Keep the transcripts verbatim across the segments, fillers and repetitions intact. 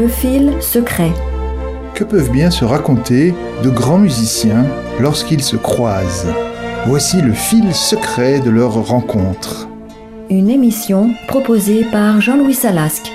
Le fil secret. Que peuvent bien se raconter de grands musiciens lorsqu'ils se croisent? Voici le fil secret de leur rencontre. Une émission proposée par Jean-Louis Salasque.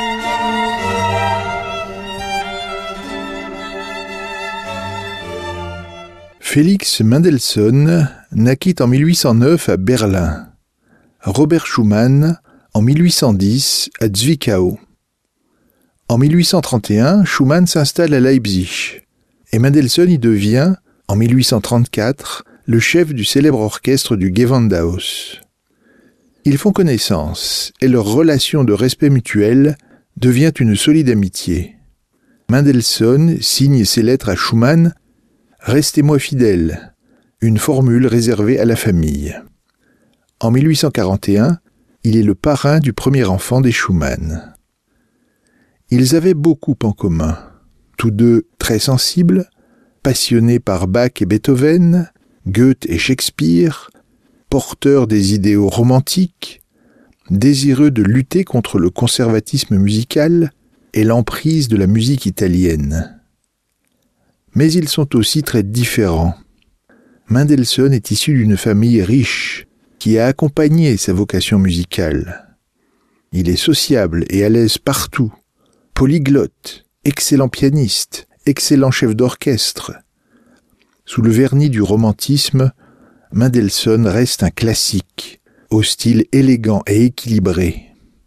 Félix Mendelssohn naquit en mille huit cent neuf à Berlin. Robert Schumann en mille huit cent dix à Zwickau. En mille huit cent trente et un, Schumann s'installe à Leipzig et Mendelssohn y devient, en mille huit cent trente-quatre, le chef du célèbre orchestre du Gewandhaus. Ils font connaissance et leur relation de respect mutuel devient une solide amitié. Mendelssohn signe ses lettres à Schumann « Restez-moi fidèle », une formule réservée à la famille. En mille huit cent quarante et un, il est le parrain du premier enfant des Schumann. Ils avaient beaucoup en commun, tous deux très sensibles, passionnés par Bach et Beethoven, Goethe et Shakespeare, porteurs des idéaux romantiques, désireux de lutter contre le conservatisme musical et l'emprise de la musique italienne. Mais ils sont aussi très différents. Mendelssohn est issu d'une famille riche qui a accompagné sa vocation musicale. Il est sociable et à l'aise partout, polyglotte, excellent pianiste, excellent chef d'orchestre. Sous le vernis du romantisme, Mendelssohn reste un classique, au style élégant et équilibré.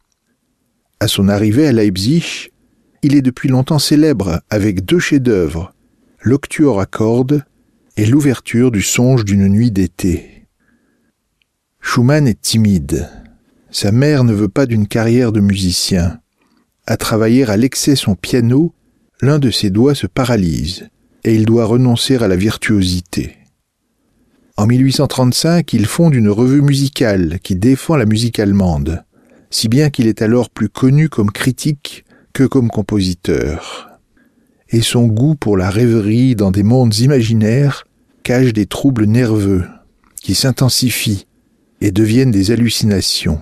À son arrivée à Leipzig, il est depuis longtemps célèbre avec deux chefs-d'œuvre, l'Octuor à cordes et l'ouverture du Songe d'une nuit d'été. Schumann est timide. Sa mère ne veut pas d'une carrière de musicien. À travailler à l'excès son piano, l'un de ses doigts se paralyse et il doit renoncer à la virtuosité. En mille huit cent trente-cinq, il fonde une revue musicale qui défend la musique allemande, si bien qu'il est alors plus connu comme critique que comme compositeur. Et son goût pour la rêverie dans des mondes imaginaires cache des troubles nerveux qui s'intensifient et deviennent des hallucinations.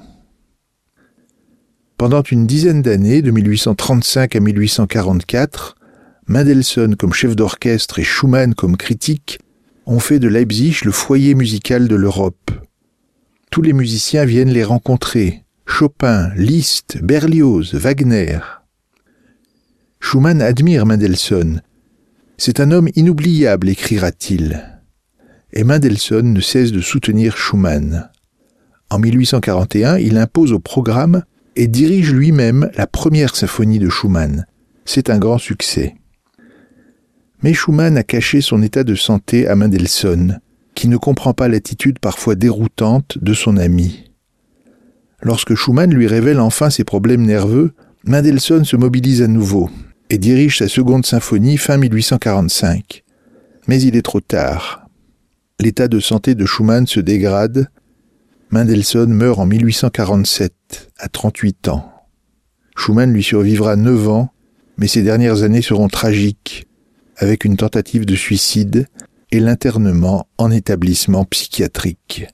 Pendant une dizaine d'années, de mille huit cent trente-cinq à mille huit cent quarante-quatre, Mendelssohn comme chef d'orchestre et Schumann comme critique ont fait de Leipzig le foyer musical de l'Europe. Tous les musiciens viennent les rencontrer, Chopin, Liszt, Berlioz, Wagner. Schumann admire Mendelssohn. C'est un homme inoubliable, écrira-t-il. Et Mendelssohn ne cesse de soutenir Schumann. En mille huit cent quarante et un, il impose au programme et dirige lui-même la première symphonie de Schumann. C'est un grand succès. Mais Schumann a caché son état de santé à Mendelssohn, qui ne comprend pas l'attitude parfois déroutante de son ami. Lorsque Schumann lui révèle enfin ses problèmes nerveux, Mendelssohn se mobilise à nouveau et dirige sa seconde symphonie fin mille huit cent quarante-cinq. Mais il est trop tard. L'état de santé de Schumann se dégrade. Mendelssohn meurt en mille huit cent quarante-sept, à trente-huit ans. Schumann lui survivra neuf ans, mais ses dernières années seront tragiques, avec une tentative de suicide et l'internement en établissement psychiatrique.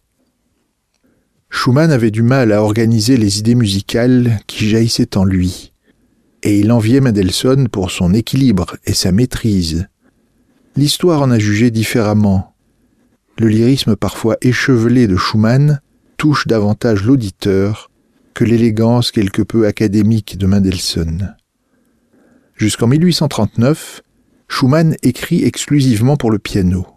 Schumann avait du mal à organiser les idées musicales qui jaillissaient en lui, et il enviait Mendelssohn pour son équilibre et sa maîtrise. L'histoire en a jugé différemment. Le lyrisme parfois échevelé de Schumann touche davantage l'auditeur que l'élégance quelque peu académique de Mendelssohn. Jusqu'en mille huit cent trente-neuf, Schumann écrit exclusivement pour le piano.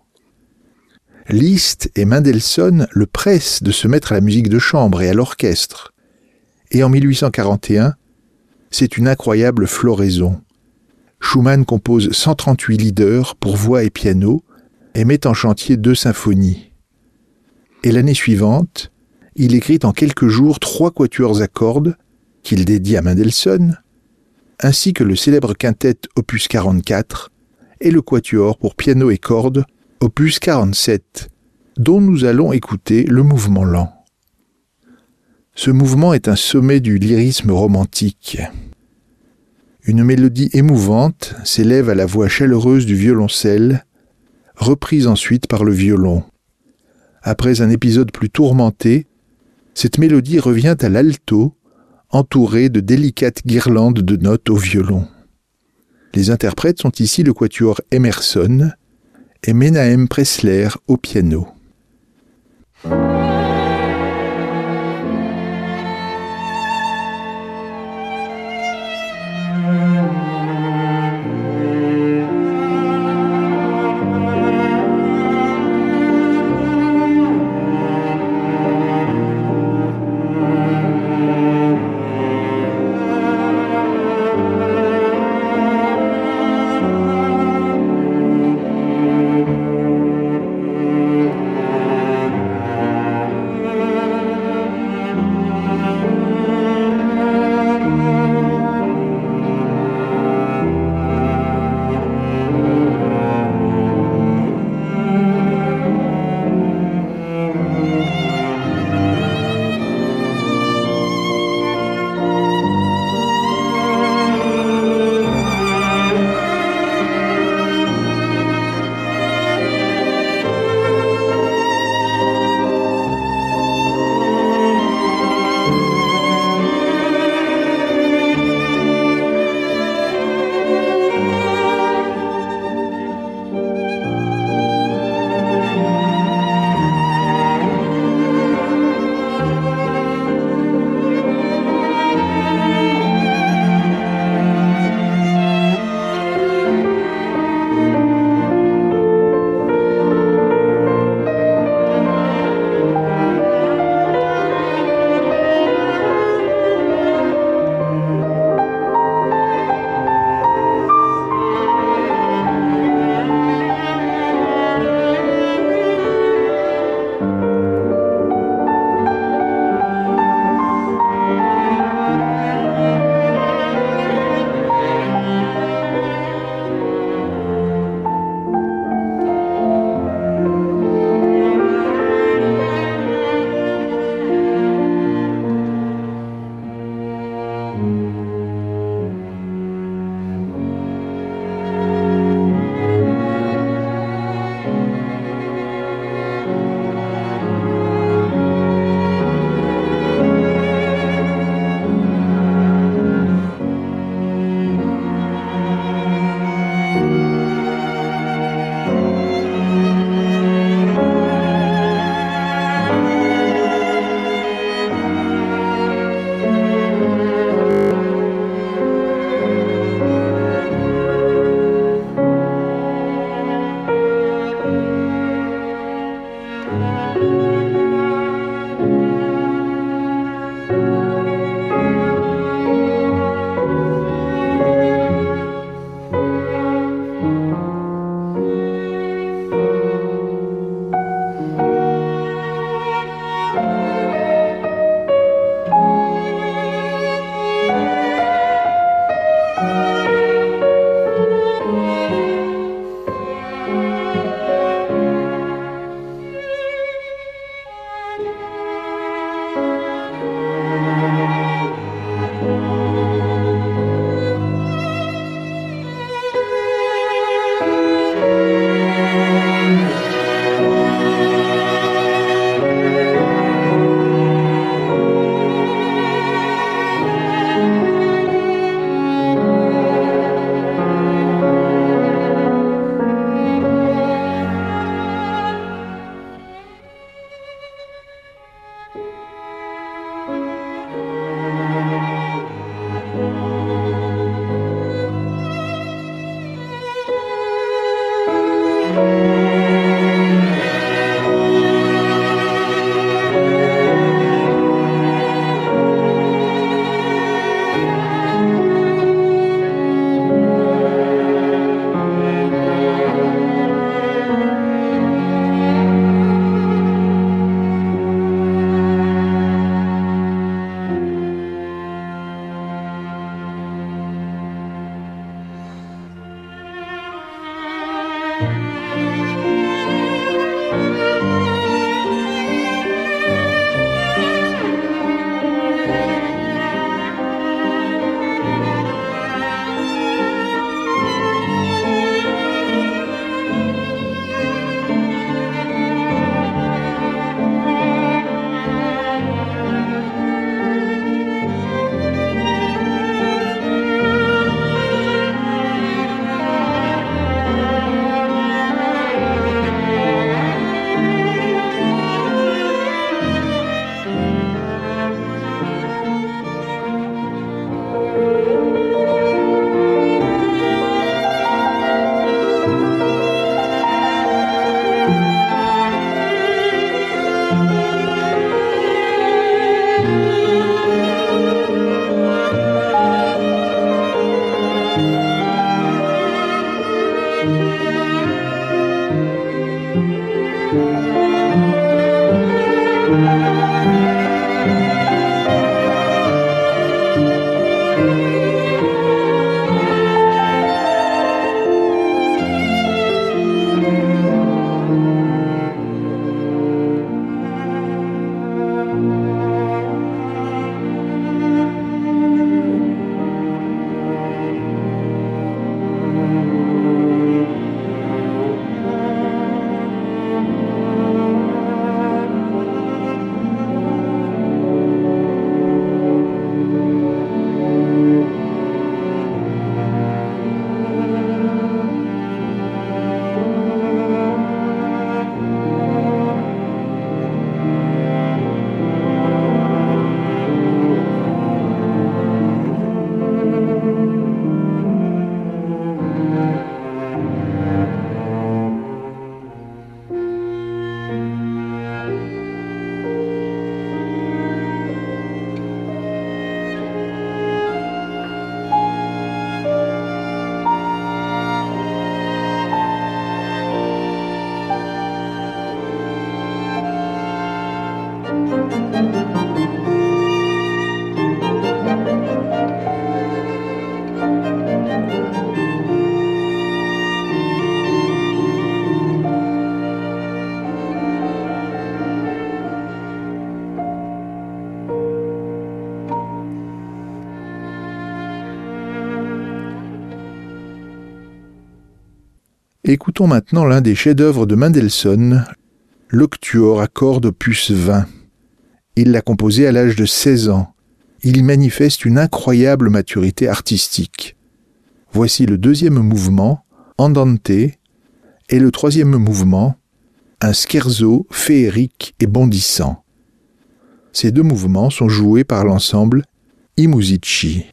Liszt et Mendelssohn le pressent de se mettre à la musique de chambre et à l'orchestre. Et en mille huit cent quarante et un, c'est une incroyable floraison. Schumann compose cent trente-huit lieder pour voix et piano et met en chantier deux symphonies. Et l'année suivante, il écrit en quelques jours trois quatuors à cordes qu'il dédie à Mendelssohn, ainsi que le célèbre quintet opus quarante-quatre et le quatuor pour piano et cordes opus quarante-sept, dont nous allons écouter le mouvement lent. Ce mouvement est un sommet du lyrisme romantique. Une mélodie émouvante s'élève à la voix chaleureuse du violoncelle, reprise ensuite par le violon. Après un épisode plus tourmenté, cette mélodie revient à l'alto, entourée de délicates guirlandes de notes au violon. Les interprètes sont ici le quatuor Emerson et Menahem Pressler au piano. Écoutons maintenant l'un des chefs-d'œuvre de Mendelssohn, l'Octuor à cordes opus vingt. Il l'a composé à l'âge de seize ans. Il y manifeste une incroyable maturité artistique. Voici le deuxième mouvement, Andante, et le troisième mouvement, un scherzo féerique et bondissant. Ces deux mouvements sont joués par l'ensemble I Musici.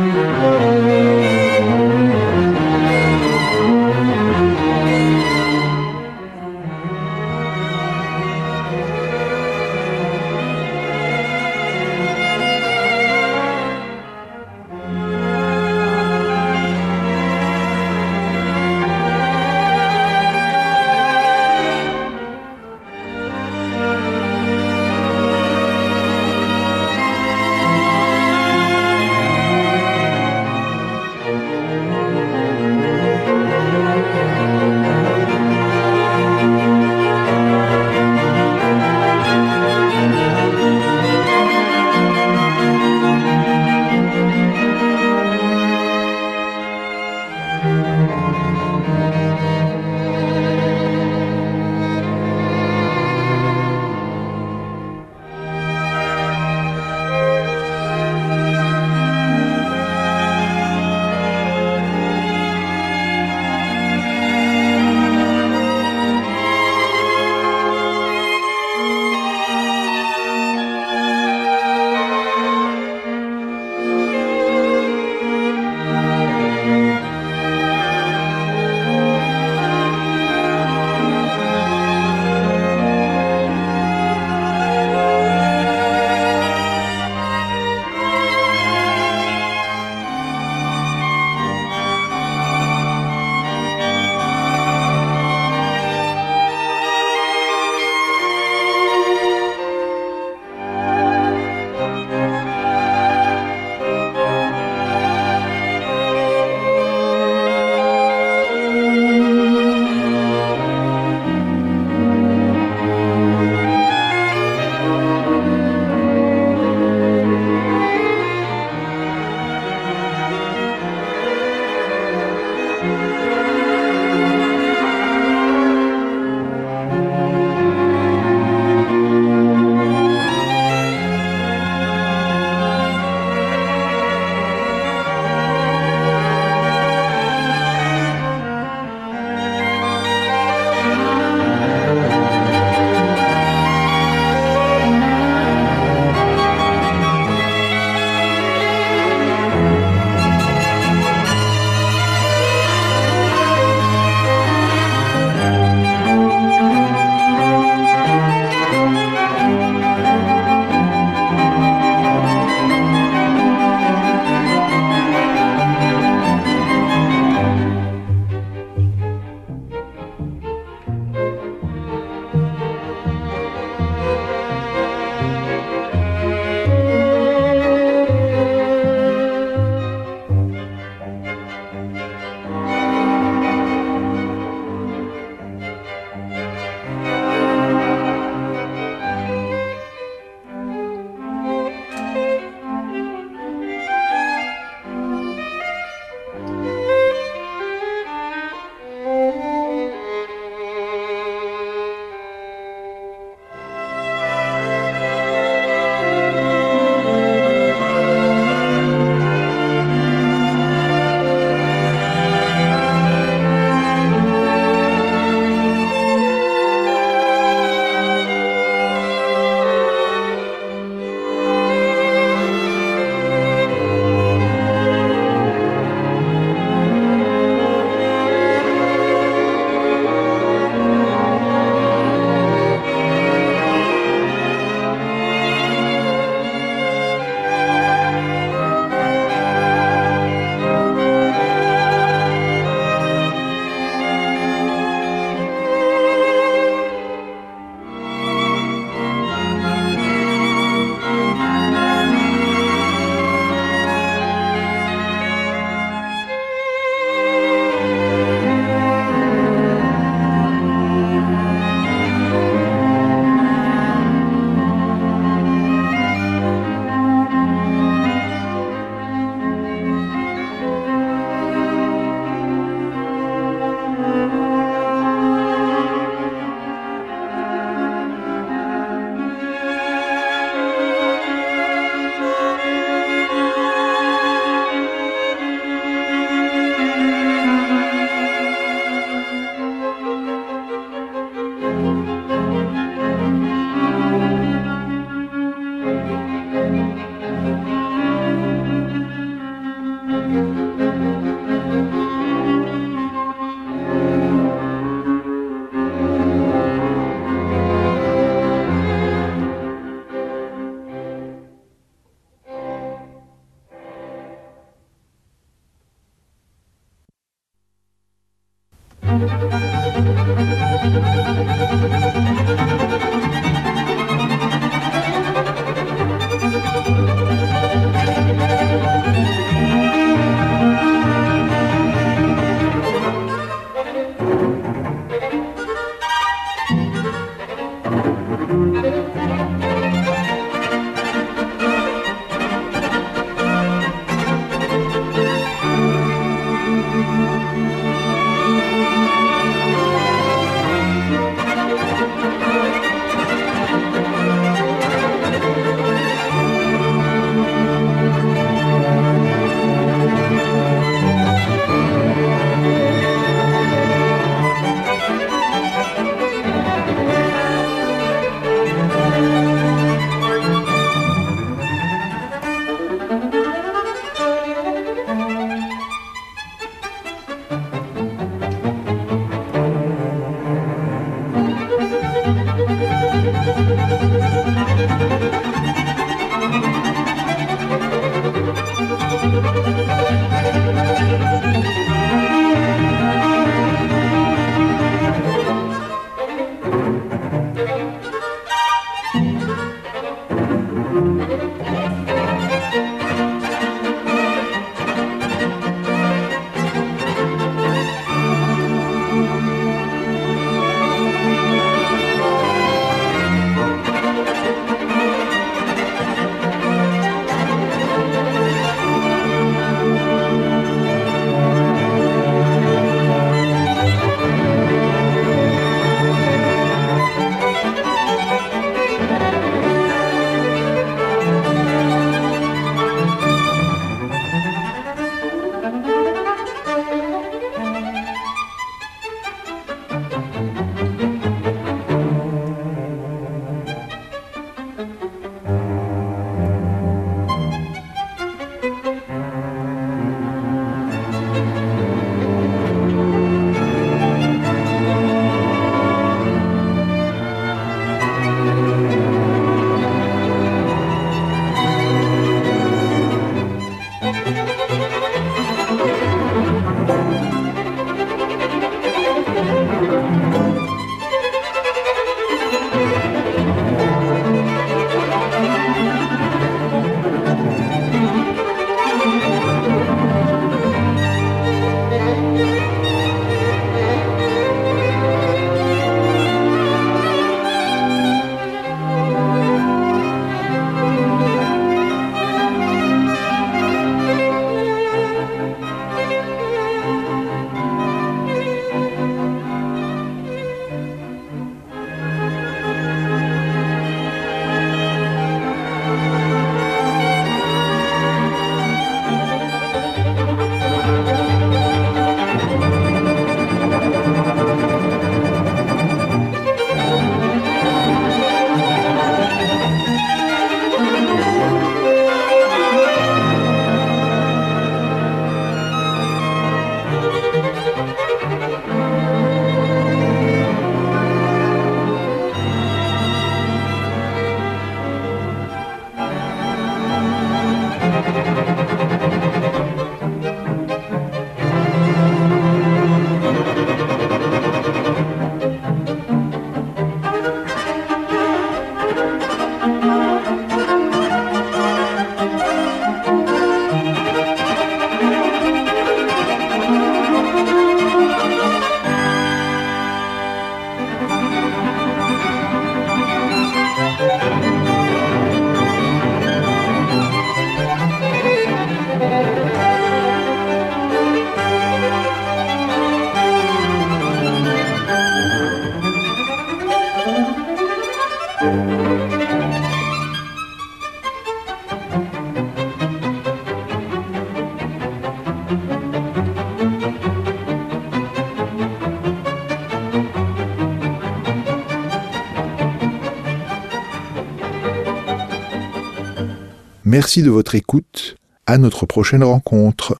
Merci de votre écoute. À notre prochaine rencontre.